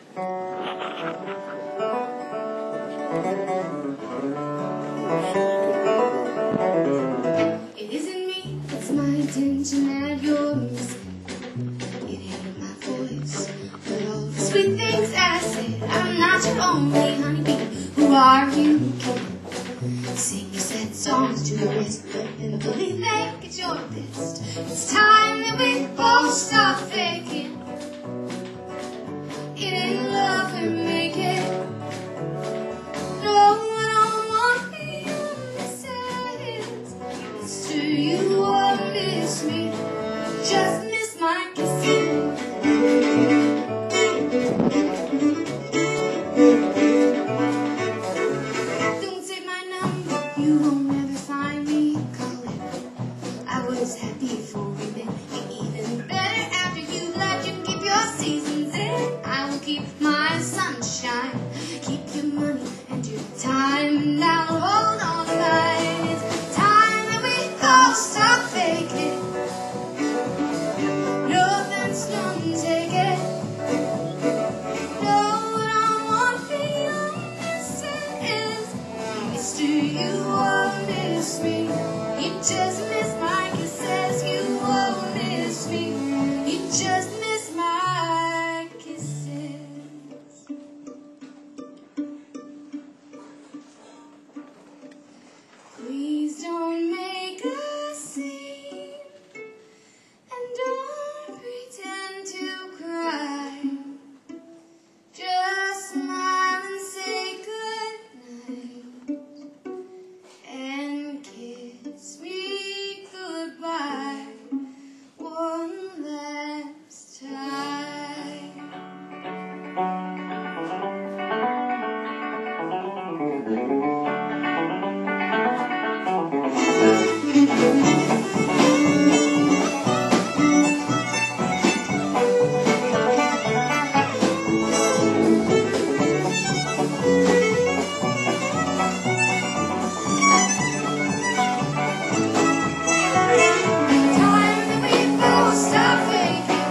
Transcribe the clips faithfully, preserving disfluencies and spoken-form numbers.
It isn't me, it's my intention that you're missing. It ain't my voice, but all the sweet things I said. I'm not your only honeybee. Who are you, kid? Sing your sad songs to your wrist, and believe they get your best. It's time that we both stop faking. It ain't love we make it. No, I don't want me on this end. It's to you or miss me. Just miss my kisses. Don't take my number, you won't ever find me calling. I was happy before we met, and even better after you left. You keep your seasons in, I will keep my sunshine. Keep your money and your time, and I'll hold on tight. It's time that we all stop faking. No offense, don't take it. No, I don't want to be on this sentence. It's to you or miss me. You just miss my kisses. You won't miss me. You just miss my kisses. Please don't make a scene, and don't pretend to cry. Just smile and say goodnight, and kiss me goodbye one last time. Time that we both stop faking.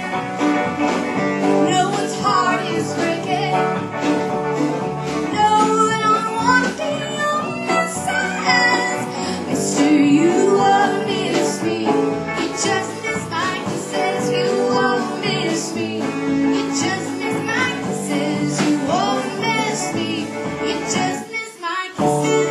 No one's heart is breaking. No, I don't want to be on this side. It's to you or miss me. You just miss my kisses. You won't miss me. You just miss my kisses. You won't miss me. You just miss my kisses.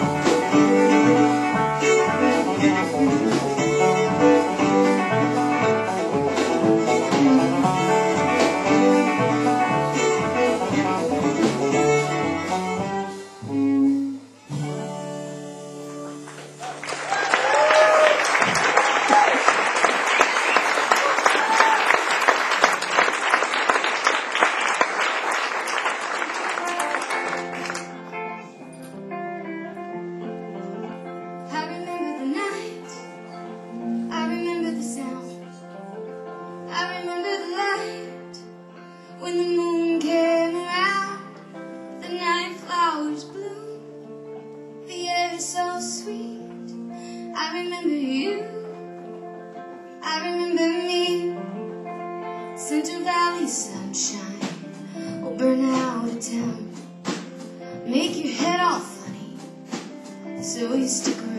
I remember the night, I remember the sound, I remember the light when the moon came around. The night flowers bloom, the air is so sweet. I remember you, I remember me. Central Valley sunshine will burn out of town, make your head all funny, so you stick around.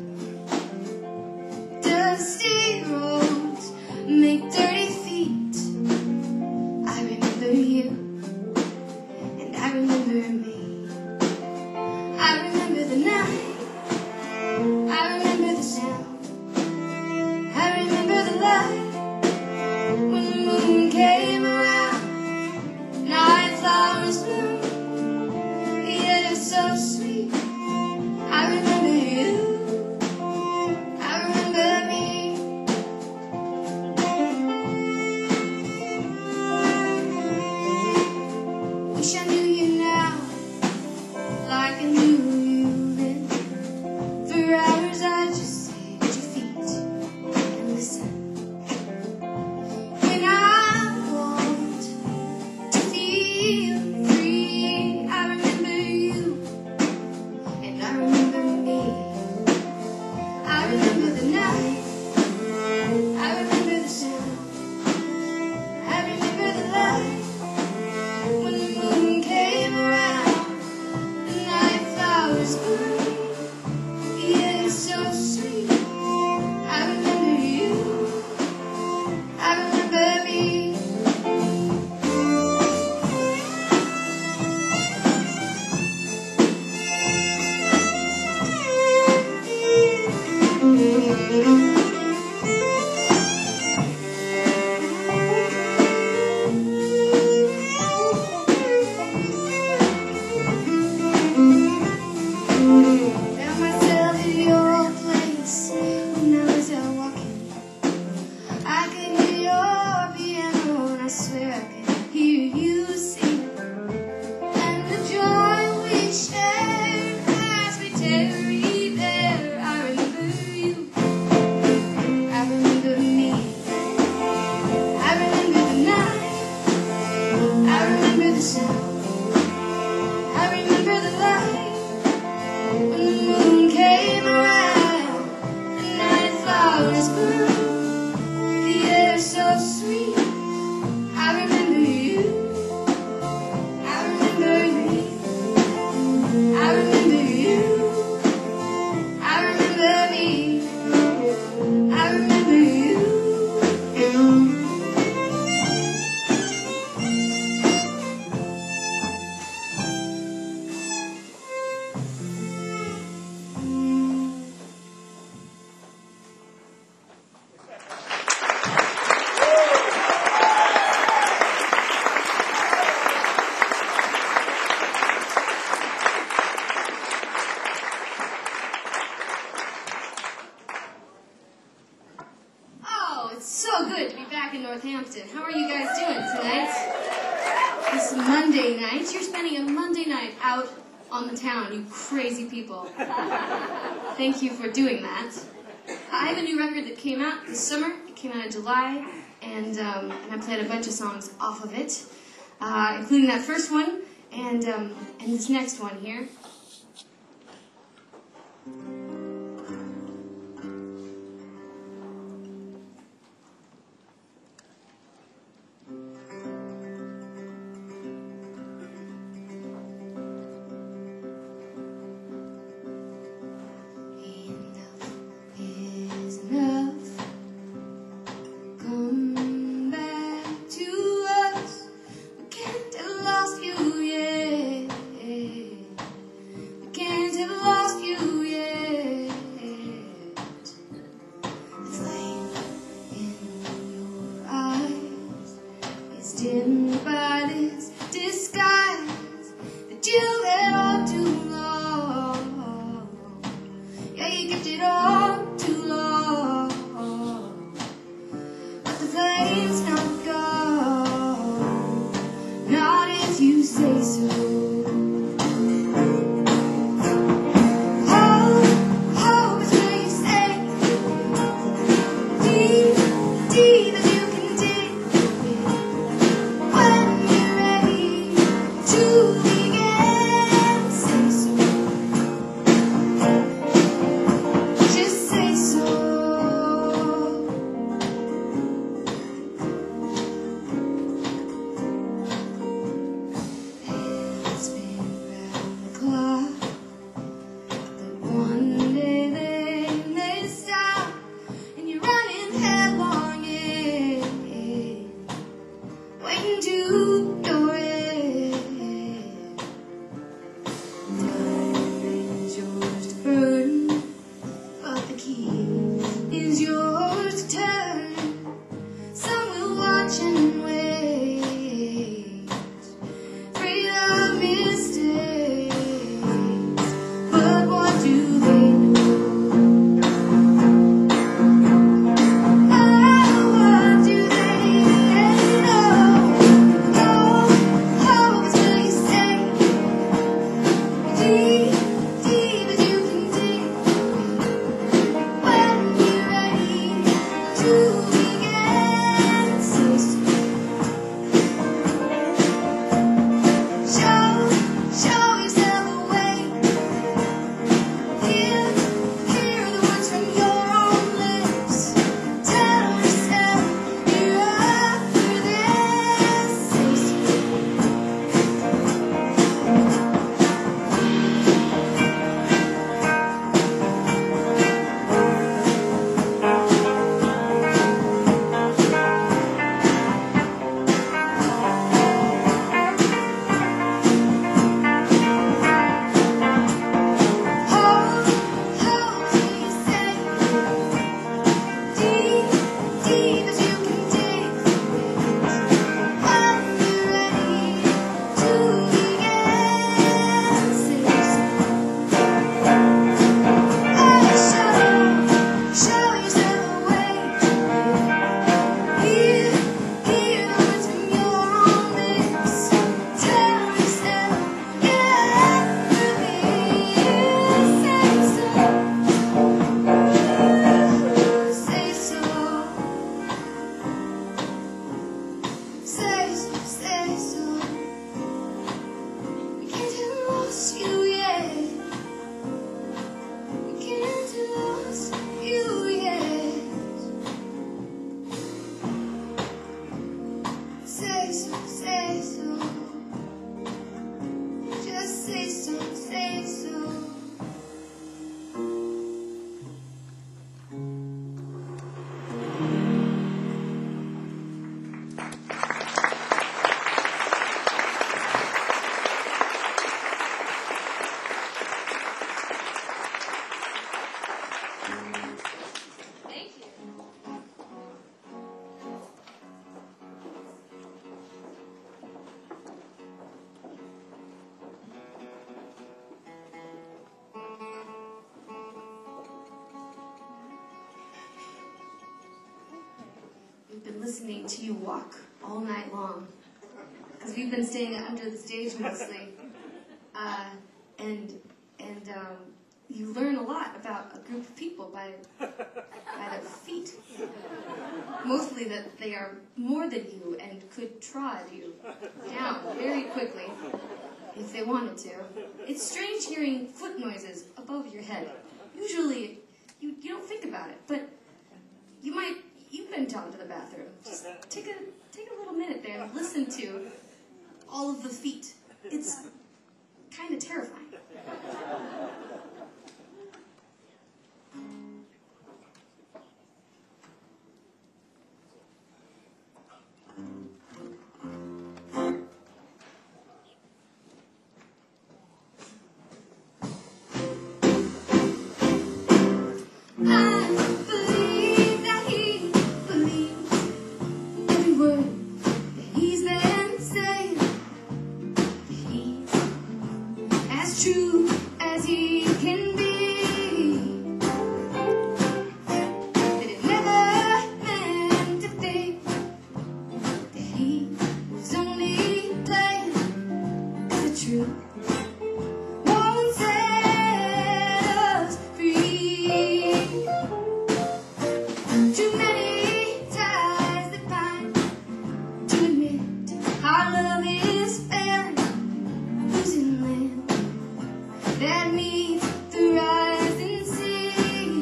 Dusty roads make dirty feet. I remember you, and I remember me. I remember the night, I remember the sound, I remember the light when the moon came around. Night flowers bloom, the air is so sweet. I remember you, you guys doing tonight? This Monday night. You're spending a Monday night out on the town, you crazy people. Thank you for doing that. I have a new record that came out this summer. It came out in July, and, um, and I played a bunch of songs off of it, uh, including that first one, and, um, and this next one here. Dim but its disguise that you let all too long. Yeah, you kept it all too long. But the flame's not gone, not if you say so. Been listening to you walk all night long. Because we've been staying under the stage mostly. Uh, and and um, you learn a lot about a group of people by, by their feet. Mostly that they are more than you and could trod you down very quickly if they wanted to. It's strange hearing foot noises above your head. Usually, you, you don't think about it, but you might, you've been down to the bathroom. Just take a, take a little minute there and listen to all of the feet. It's kind of terrifying. True as he can be, that it never meant to think that he was only playing, 'cause the truth won't set us free. Too many ties that bind to admit our love is failing, losing land that meets the rising sea.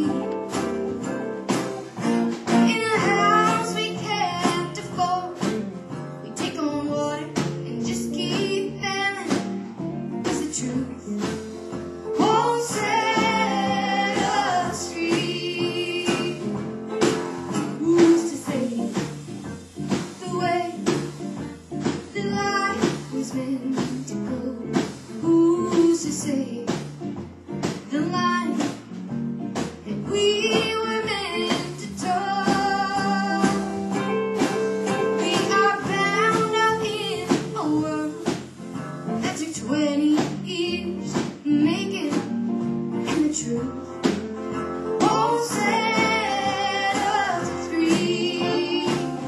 In a house we can't afford, we take on water and just keep filling, 'cause the truth won't set us free. Who's to say the way that life was meant to go? Who's to say the line that we were meant to toe? We are bound up in a world that took twenty years to make it, and the truth won't set us free.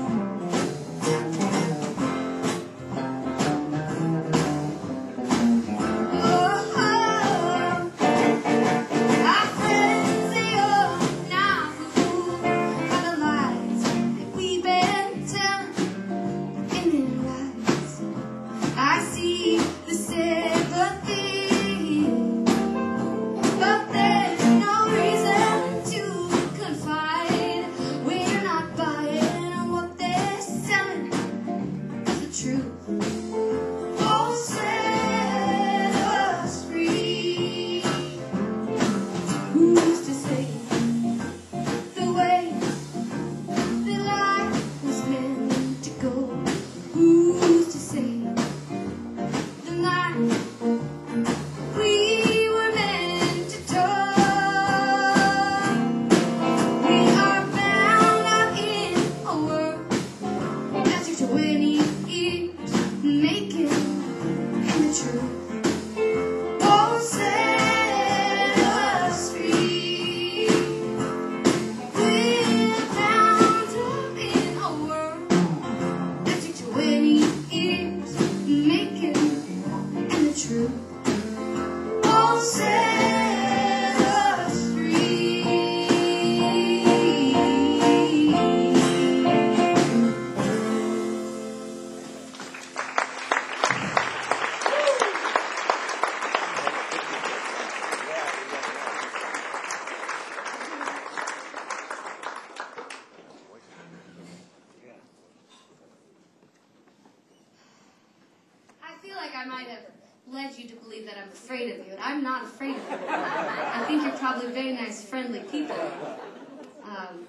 I might have led you to believe that I'm afraid of you, and I'm not afraid of you. I think you're probably very nice, friendly people. Um,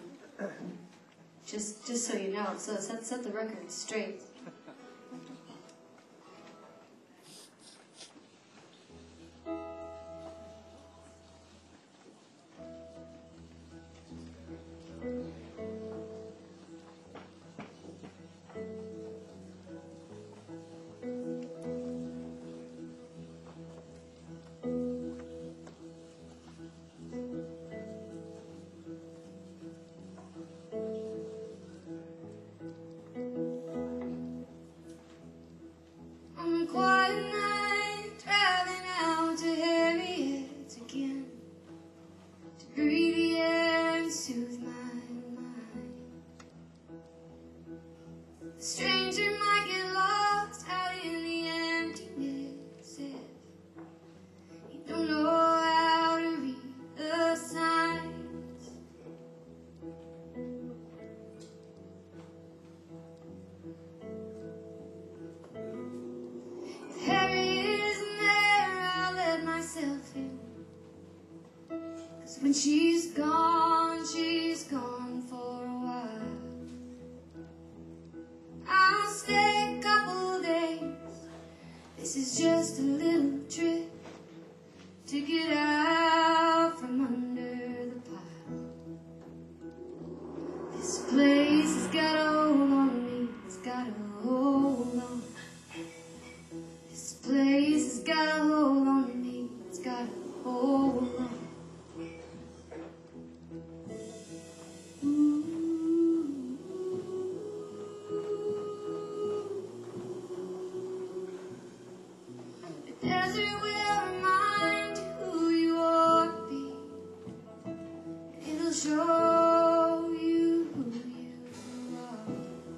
just, just so you know, so set, set the record straight. The stranger might get lost out in the emptiness if you don't know how to read the signs. If Harry isn't there, I'll let myself in. 'Cause when she's gone, she's gone for a while. I'll stay a couple days. This is just a little trip to get out from under the pile. This place has got a hold on me, it's got a hold on. This place has got a hold on me, it's got a hold on. The desert will remind you who you ought to be. It'll show you who you are.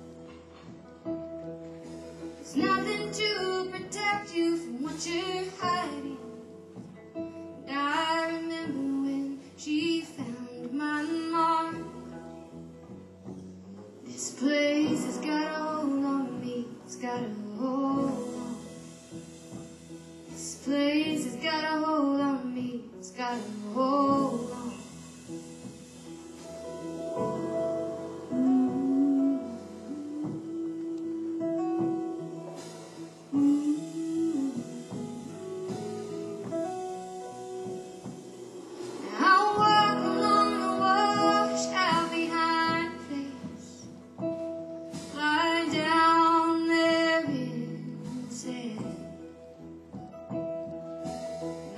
There's nothing to protect you from what you're hiding. And I remember when she found my mark. This place has got a hold on me, it's got a hold on. This place has got a hold on me, it's got a hold on. I'll walk along the washout behind the place, lie down there in the sand.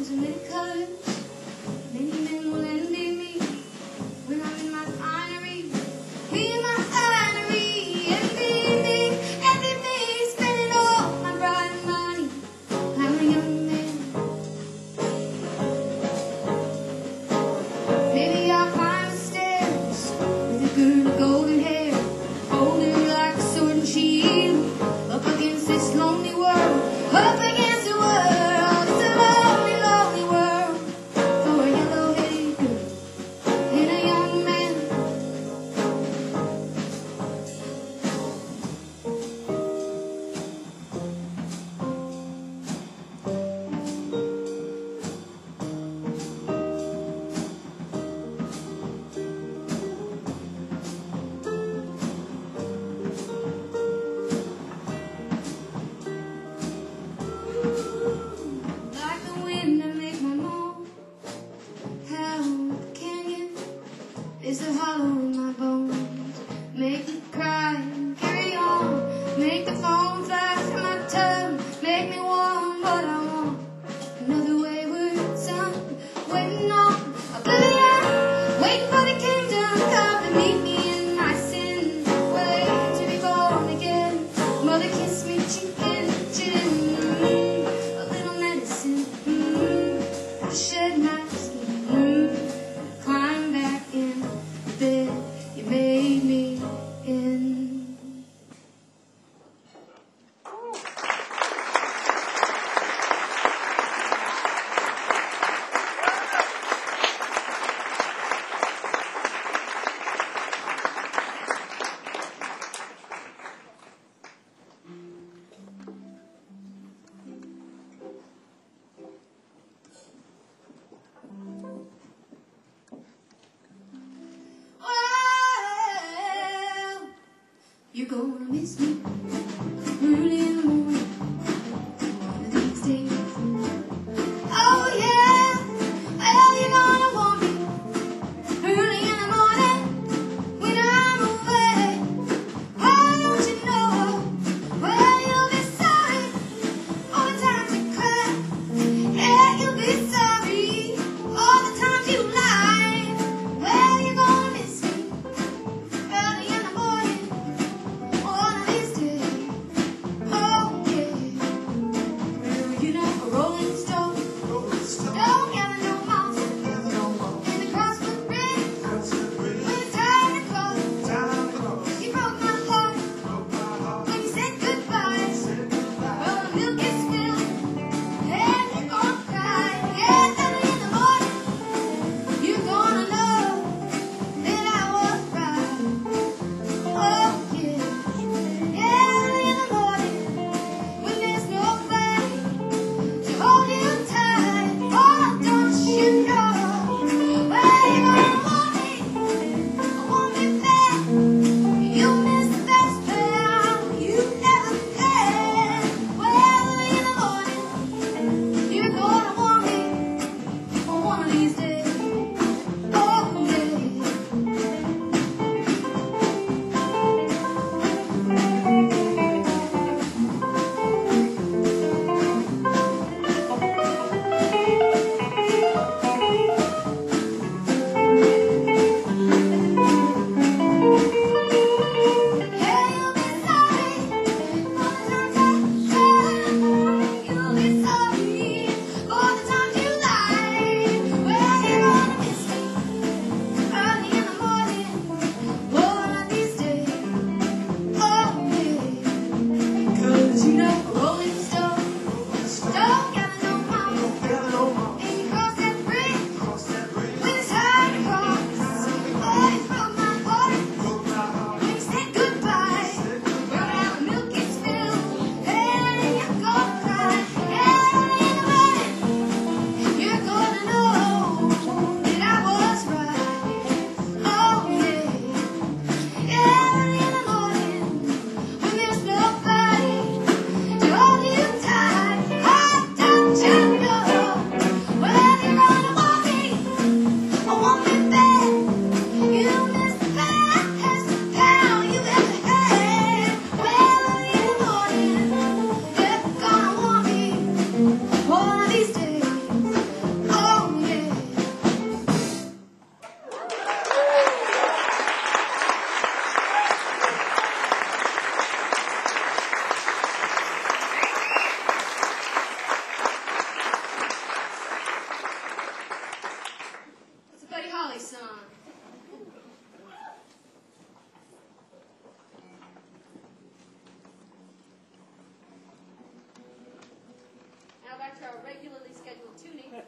so many colors. Many men will envy me when I'm in my finery. Me and my finery, envy me, envy me, spending all my bright money. I'm a young man. Maybe I'll climb the stairs with a girl with golden hair, holding like a sword and shield, up against this lonely world, up against the world. It's a lonely, lonely world for a yellow-headed girl and a young man. Like the wind that make my moan, how the canyon is the hollow in my bones. Make me cry and carry on, make the foam fly from my tongue, make me warm, but I want another wayward son, waiting on oblivion, waiting for the kingdom come to meet me in my sin, wait to be born again. Mother kiss me cheek and chin, mm, a little medicine, mm, I shed my skin, mm, climb back in the bed you made me in. Well, you're gonna miss me early in the morning one of these days. Oh yeah, well you're gonna want me early in the morning when I'm away. Why don't you know? Well, you'll be sorry all the times you cry. Yeah, you'll be sorry all the times you lie. Well, you're gonna miss me early in the morning one of these days.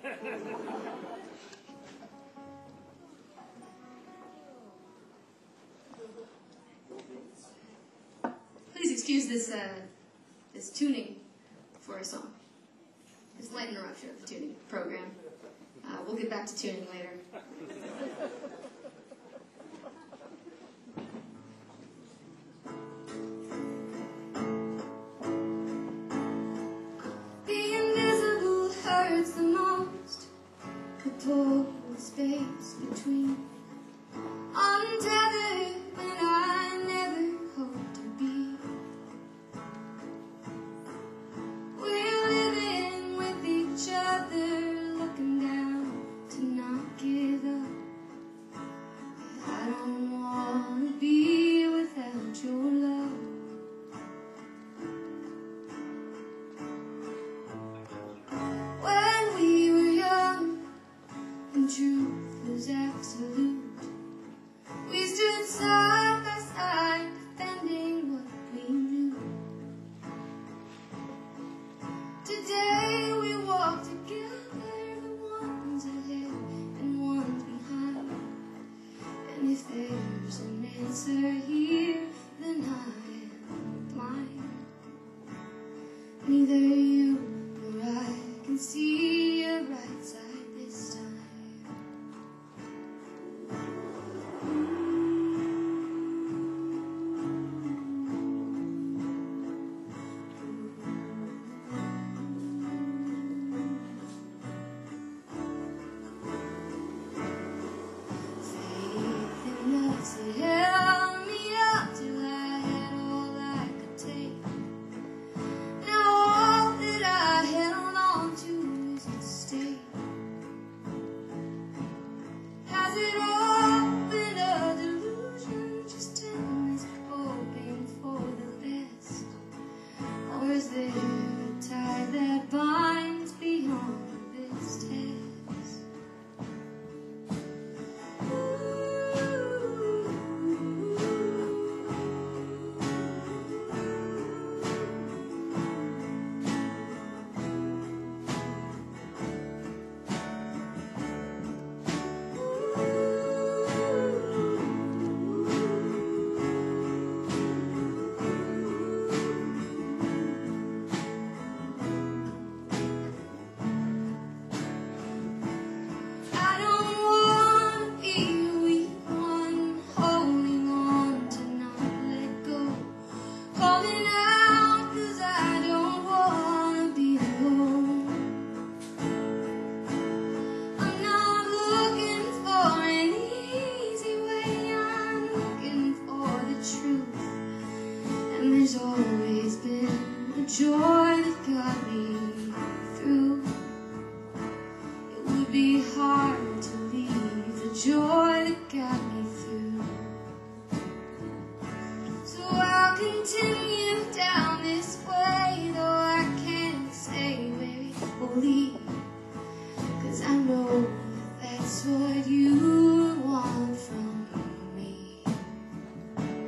Please excuse this uh, this tuning for a song. This light interruption of the tuning program. Uh, we'll get back to tuning later. The invisible hurts the most. The pull the space between. Untethered when I never hoped to be. We're living with each other, looking down to not give up. I don't want to be without your love. When we were young and truth was absolute, we stood side by side, defending what we knew. Today we walk together, the ones ahead and ones behind. And if there's an answer here, then I am blind. Neither you nor I can see a right side this time. It held me up till I had all I could take. Now all that I held on to is at stake. Has it all been a delusion, just endless hoping for the best? Or is there a tie that binds beyond this test? There's always been a joy that got me through. It would be hard to leave the joy that got me through. So I'll continue down this way, though I can't say where it will lead. 'Cause I know that's what you want from me.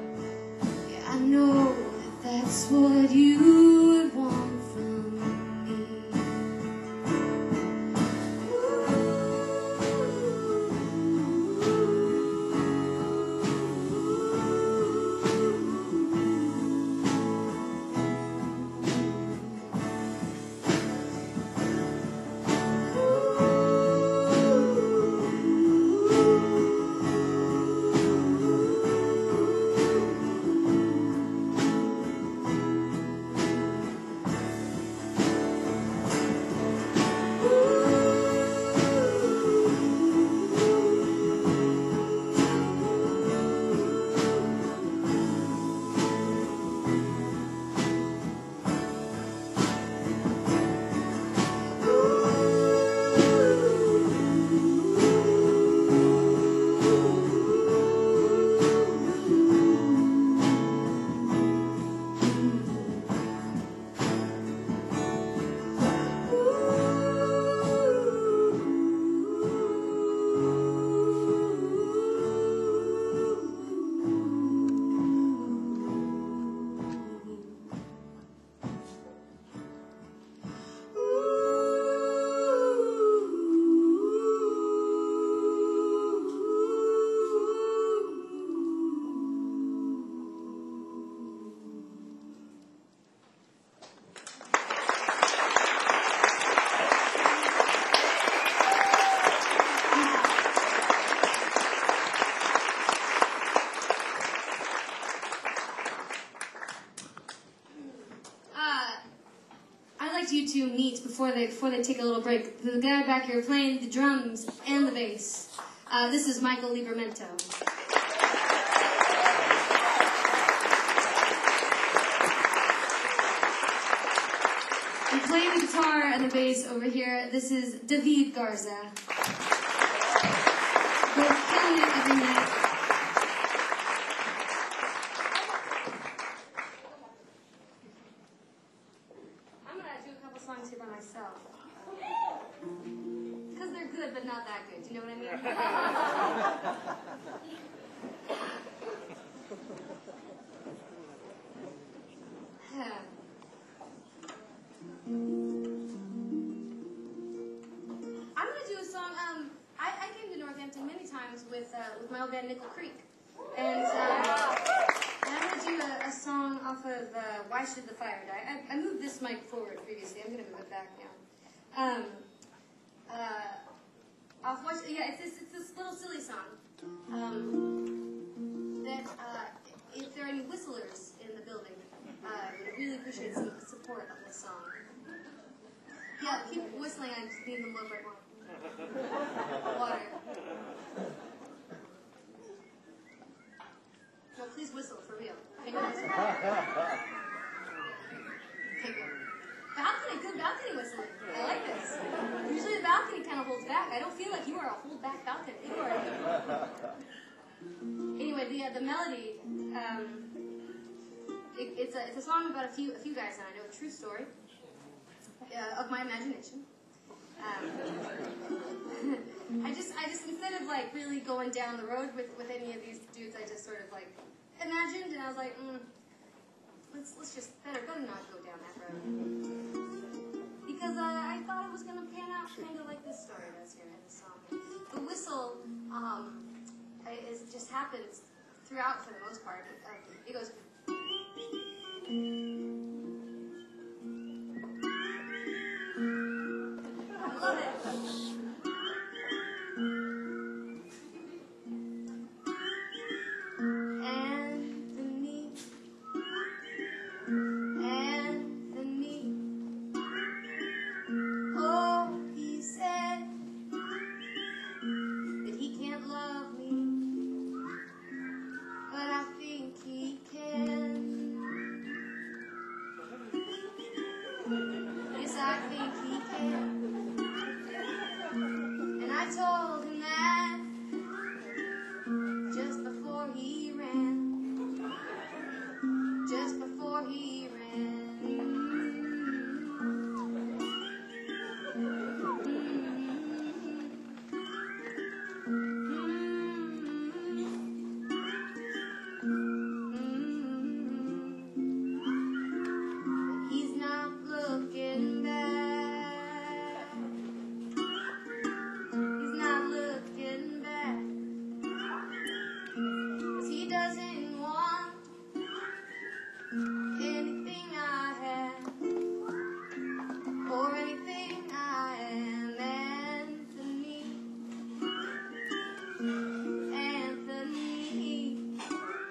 Yeah, I know that's what you would want from me. suspect you two meet before they before they take a little break. The guy back here playing the drums and the bass. Uh, this is Michael Libramento. You play the guitar and the bass over here. This is David Garza. We're killing it every night. I'm gonna do a couple songs here by myself. Because they're good, but not that good. Do you know what I mean? I'm going to do a song. Um, I, I came to Northampton many times with uh, with my old band Nickel Creek. And, uh, and I'm going to do a, a song off of uh, Why Should the Fire Die? I, I moved this mic forward previously. I'm going to move it back now. Um, uh, off what, yeah, it's, it's, it's this little silly song. Um, that uh, if there are any whistlers in the building, uh, I would really appreciate some support on this song. Yeah, keep whistling. I just need the low right one. Water. No, please whistle, for real. Okay, no whistle. Okay, good. Balcony, good balcony whistling. I like this. Usually the balcony kind of holds back. I don't feel like you are a hold back balcony. You are. Anyway, the uh, the melody, um, it, it's a it's a song about a few a few guys, and I know a true story uh, of my imagination. Um, I just I just instead of like really going down the road with, with any of these dudes, I just sort of like imagined, and I was like, mm, let's let's just better better not go down that road, because uh, I thought it was gonna pan out kind of like this story does here in the song. The whistle um, is just happens throughout for the most part. Uh, it goes. I love it. Anthony, Anthony, oh, he said that he can't love me, but I think he can. Yes, I think he can. And I told him that just before he ran, just before he ran. He's not looking back. He's not looking back. 'Cause he doesn't want anything I have or anything I am. Anthony, Anthony,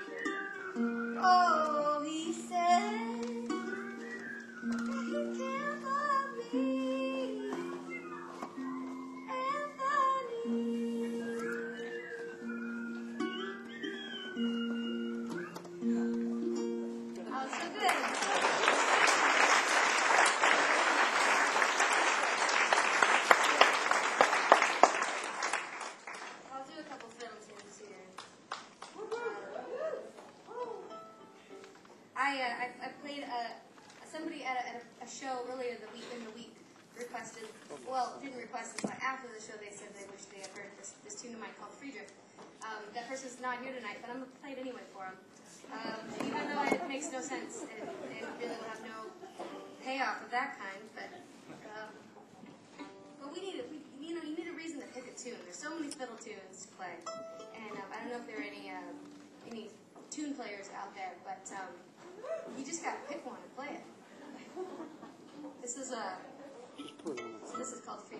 oh, he said that he can't love me. Anthony. Oh, so good. I'll do a couple fiddle tunes here. I, uh, I I played a somebody at a, at a, a show earlier the week in the week requested, well, didn't request it, but after the show they said they wished they had heard this, this tune of mine called Friedrich. Um, that person's not here tonight, but I'm going to play it anyway for him. Um, even though it makes no sense and, and really will have no payoff of that kind, but um, but we need it. We, you know, you need a reason to pick a tune. There's so many fiddle tunes to play, and um, I don't know if there are any uh, any tune players out there, but um, you just got to pick one and play it. This is a uh, so this is called Friedrich.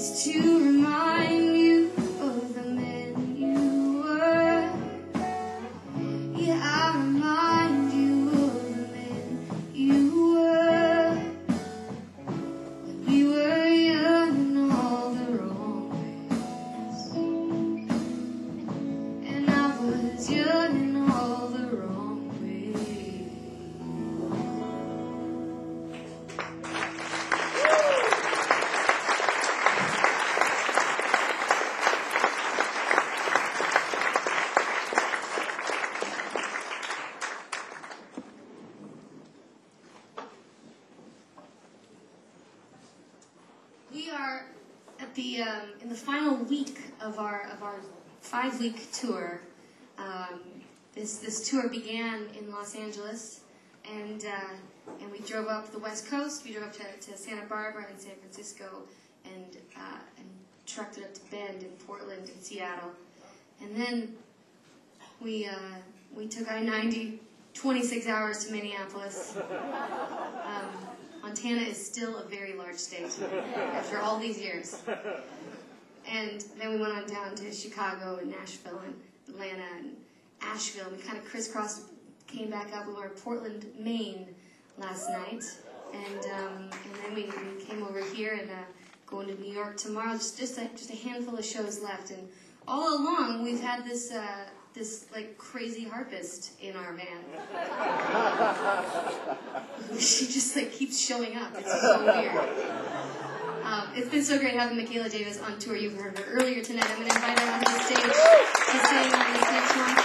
is to remind you of the man you were. Yeah, I remind you of the man you were. When we were young in all the wrong ways, and I was young in all the wrong ways. We are at the um, in the final week of our of our five-week tour. Um, this this tour began in Los Angeles, and uh, and we drove up the West Coast. We drove up to, to Santa Barbara and San Francisco, and uh, and trucked it up to Bend in Portland and Seattle, and then we uh, we took I ninety, twenty-six hours to Minneapolis. Um, Montana is still a very large state after all these years. And then we went on down to Chicago and Nashville and Atlanta and Asheville. We kind of crisscrossed, came back up. We were in Portland, Maine last night. And um, and then we, we came over here and uh, going to New York tomorrow. Just just a, just a handful of shows left. And all along we've had this uh, this like crazy harpist in our van. She just like keeps showing up. It's so weird. Um, it's been so great having Michaela Davis on tour. You've heard her earlier tonight. I'm going to invite her onto the stage to sing on this next one.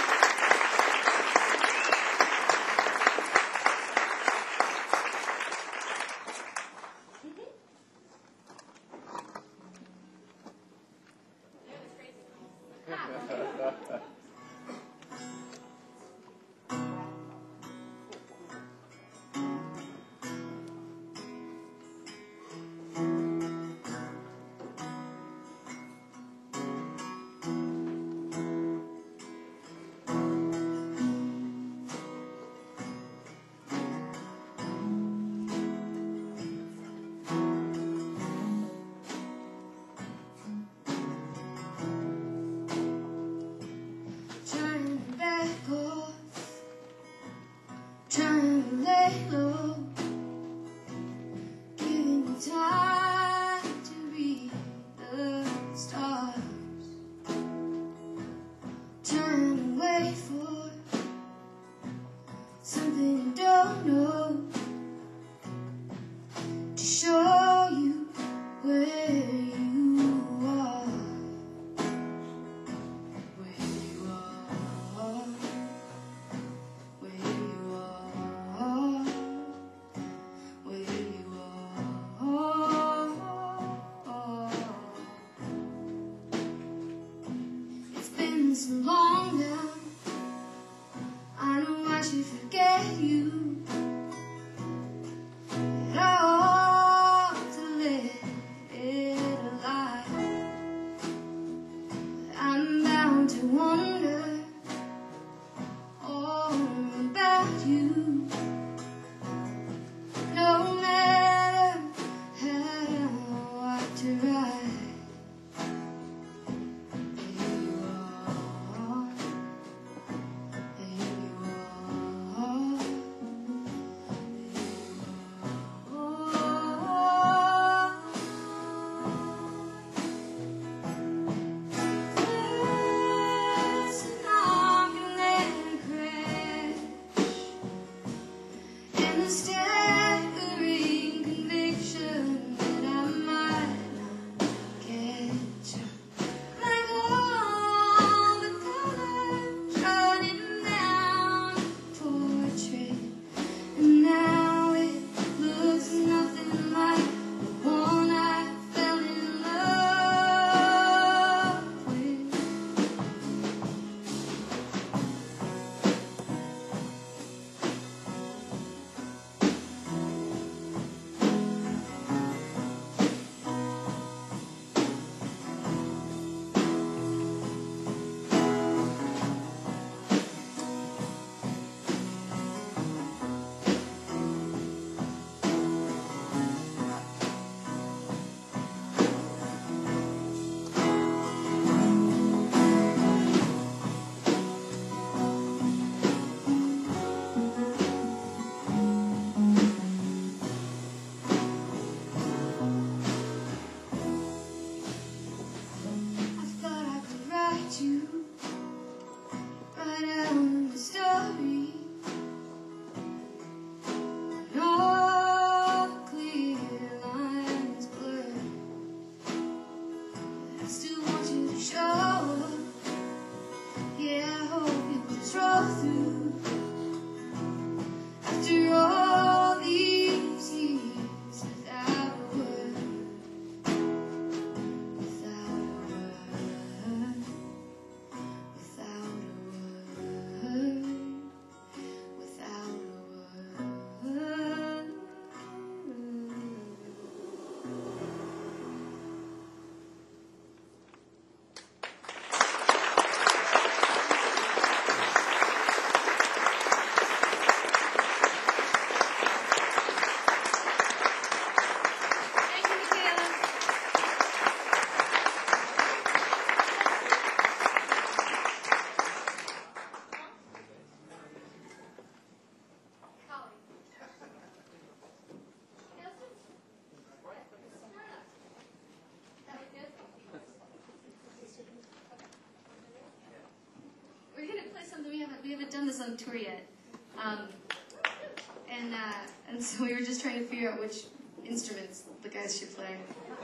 this on tour yet. Um, and, uh, and so we were just trying to figure out which instruments the guys should play.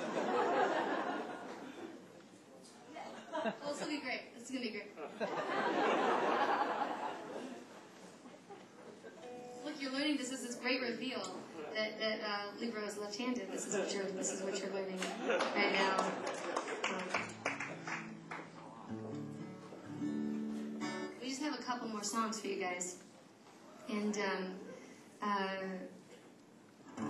Well, this will be great. This is going to be great. Look, you're learning this is this great reveal that, that uh, Libra is left-handed. This is what you're, this is what you're learning right now. Um, we just have a couple more songs for you guys. And um, uh,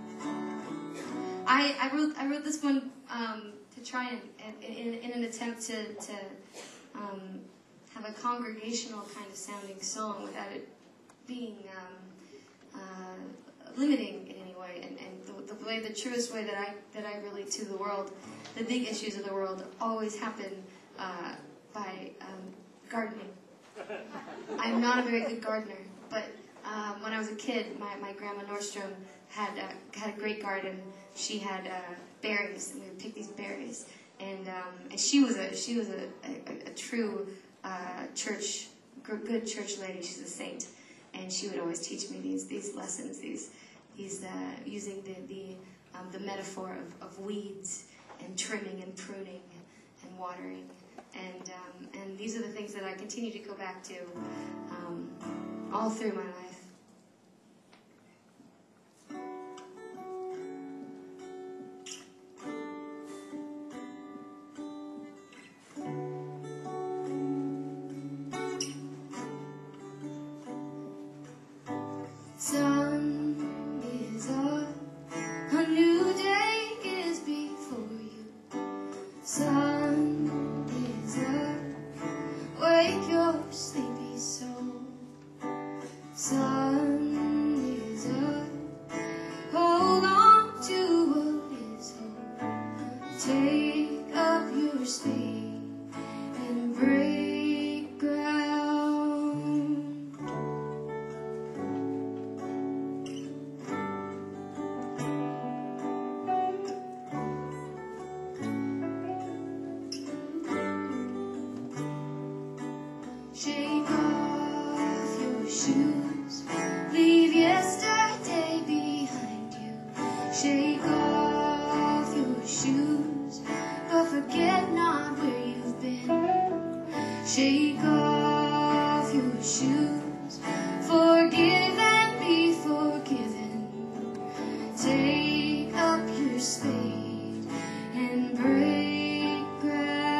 I, I wrote I wrote this one um, to try and in, in an attempt to, to um, have a congregational kind of sounding song without it being um, uh, limiting in any way. And, and the, the way, the truest way that I that I relate to the world, the big issues of the world always happen uh, by um, gardening. I'm not a very good gardener, but um, when I was a kid, my, my grandma Nordstrom had uh, had a great garden. She had uh, berries, and we would pick these berries. And um, and she was a she was a, a, a true uh, church good church lady. She's a saint, and she would always teach me these these lessons, these these uh, using the the um, the metaphor of, of weeds and trimming and pruning and watering. And um, and these are the things that I continue to go back to um, all through my life. Sun is up, a new day is before you. Sun is up, wake your sleepy soul. Sun is up, hold on to what is hope. Take up your spade and break ground. Shake off your shoes, leave yesterday behind you. Shake off your shoes, but forget not where you've been. Shake off your shoes, forgive and be forgiven. Take up your spade and break ground.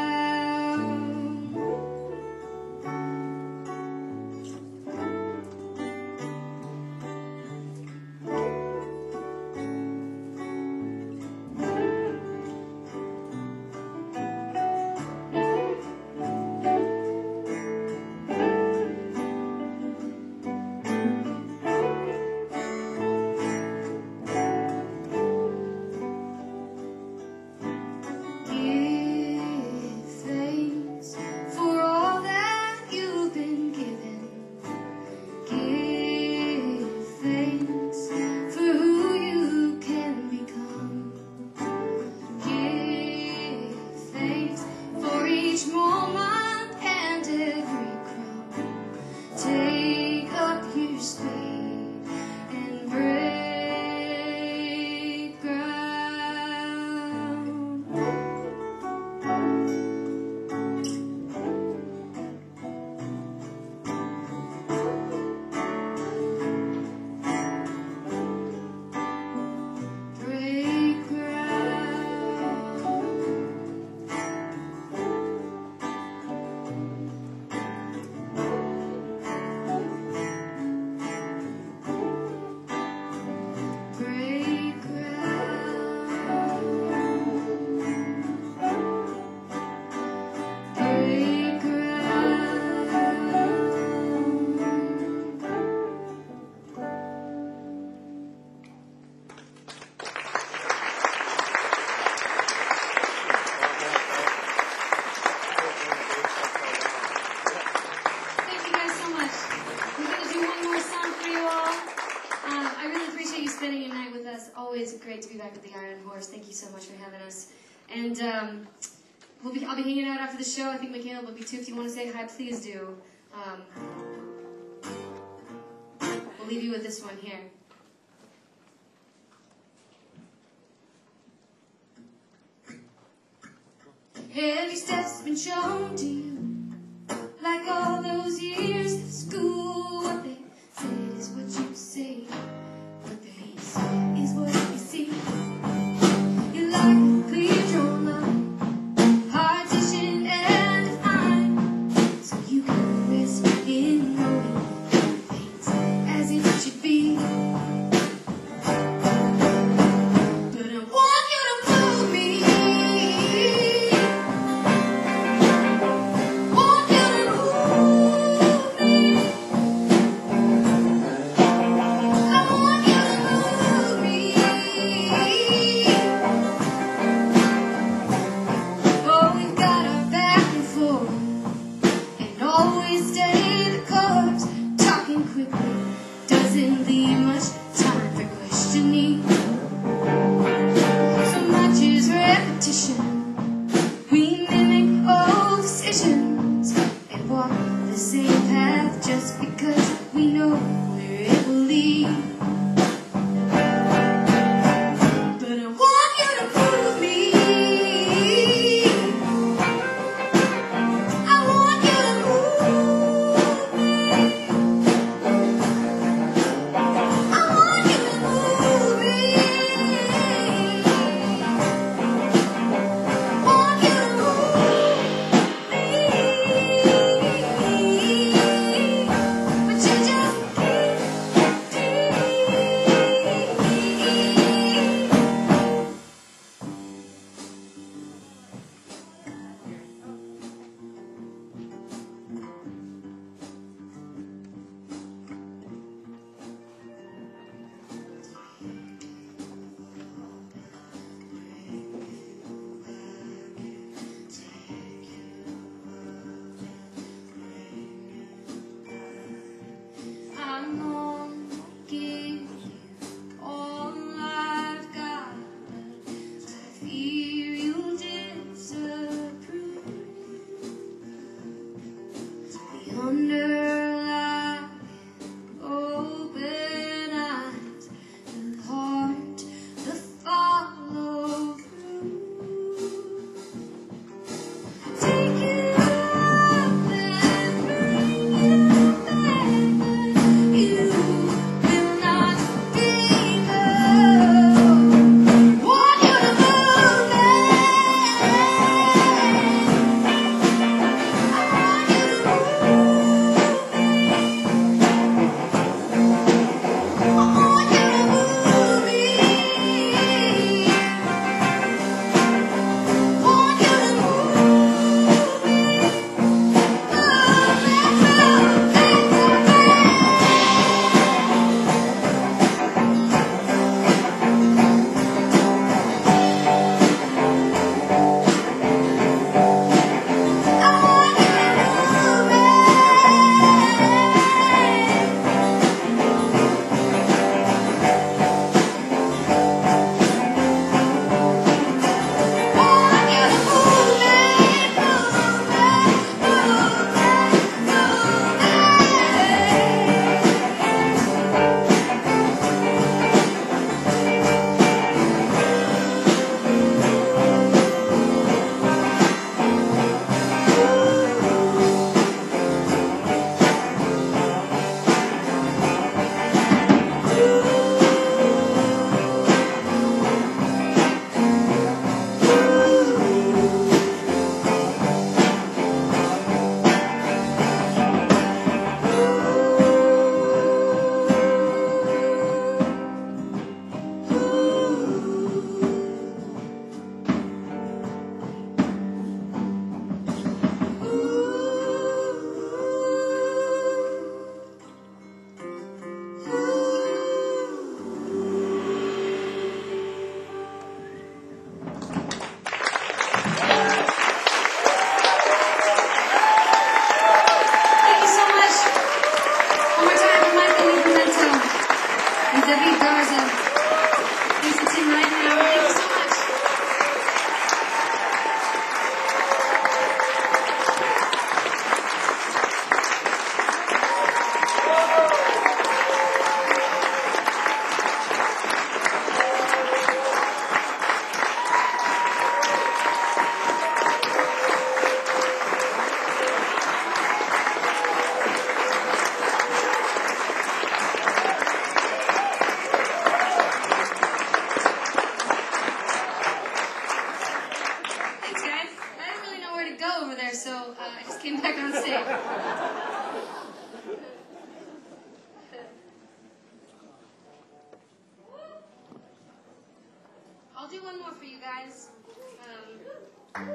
Always great to be back at the Iron Horse. Thank you so much for having us. And um, we'll be, I'll be hanging out after the show. I think Michaela will be too. If you want to say hi, please do. Um, leave you with this one here. Every step's been shown to you, like all those years of school. What they said is what you say, what they say is what you see. You're like a clear drawn line, partition and defined, so you can rest in knowing things as it should be. But I want you to prove me. I over there, so uh, I just came back on stage. I'll do one more for you guys. Um,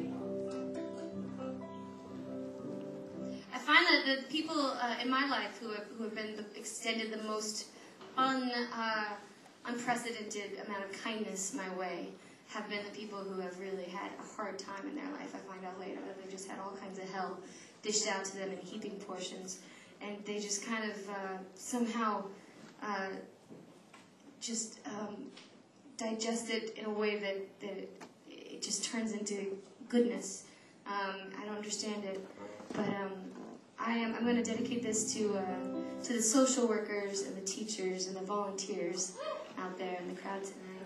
I find that the people uh, in my life who have, who have been the, extended the most un, uh, unprecedented amount of kindness my way have been the people who have really had a hard time in their life. I find out later that they've just had all kinds of hell dished out to them in heaping portions, and they just kind of uh, somehow uh, just um, digest it in a way that, that it just turns into goodness. Um, I don't understand it, but um, I am, I'm going to dedicate this to uh, to the social workers and the teachers and the volunteers out there in the crowd tonight.